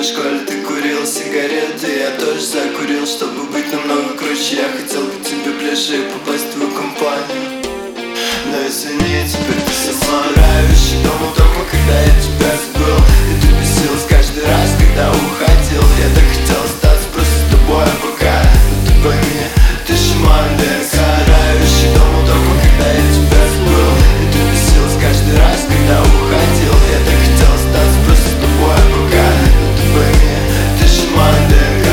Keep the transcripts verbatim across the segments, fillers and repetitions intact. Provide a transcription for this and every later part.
в школе ты курил сигареты, я тоже закурил, чтобы быть намного круче. Я хотел быть тебе ближе и попасть в твою компанию. Но извини, теперь ты сама нравишься. Дома только когда я тебя забыл, и ты бесилась каждый раз, когда уходил. Я так хотел остаться просто с тобой, а пока, но ты пойми, ты же моя ДНК. Нравишься дома только когда я тебя забыл, и ты бесилась каждый раз, когда уходил. Я так хотел остаться просто с тобой, а пока, но ты пойми, ты же моя ДНК.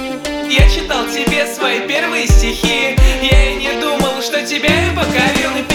Я читал тебе свои первые стихи, я и не думал, что тебя я покорил.